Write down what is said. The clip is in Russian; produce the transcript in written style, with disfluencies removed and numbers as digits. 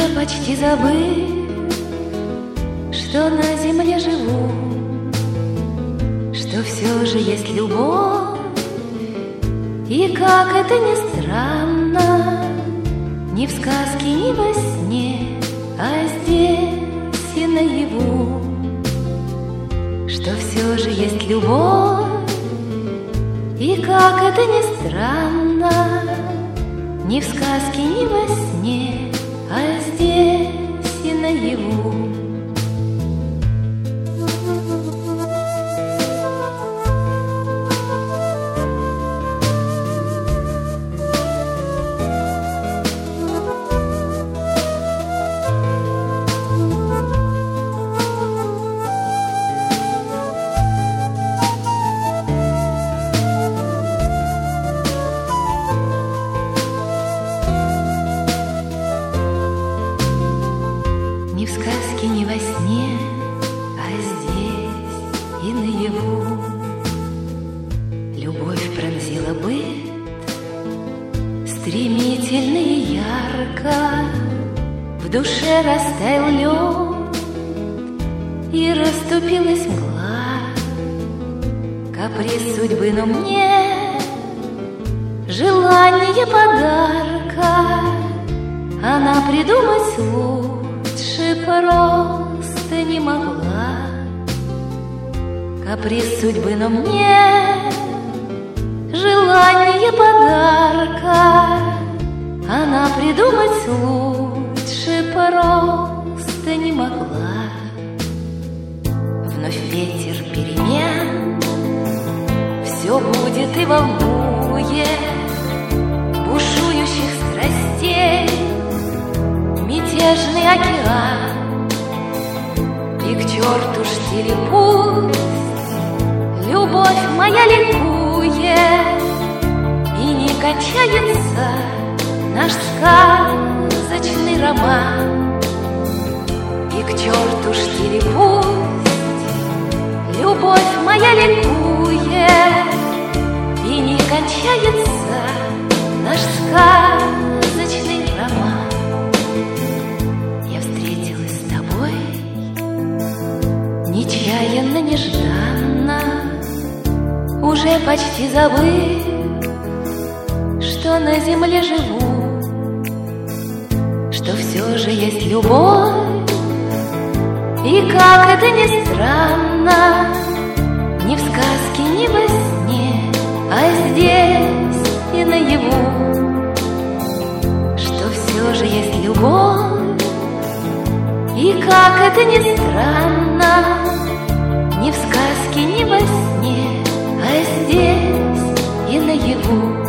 почти забыв, что на земле живу, что все же есть любовь. И как это ни странно, ни в сказке, ни во сне, а здесь и наяву, что все же есть любовь. И как это ни странно, ни в сказке, ни во сне, а здесь и наяву. Ни в сказке, ни во сне, а здесь и наяву. Любовь пронзила быт стремительно и ярко, в душе растаял лед и расступилась мгла. Каприз судьбы, но мне желание подарка она придумать лучше просто не могла. Каприз судьбы, но мне желание подарка она придумать лучше просто не могла. Вновь ветер перемен все будет и волнует бушующих страстей мятежный океан. И к черту штиль пусть любовь моя ликует, и не кончается наш сказочный роман. И к черту штиль пусть любовь моя ликует, и не кончается наш сказочный роман. Я встретилась с тобой нечаянно, нежданно, уже почти забыв, что на земле живу, что все же есть любовь. И как это ни странно, ни в сказке, ни во сне, а здесь и наяву, что все же есть любовь. И как это ни странно, ни в сказке, ни во сне, а здесь и наяву.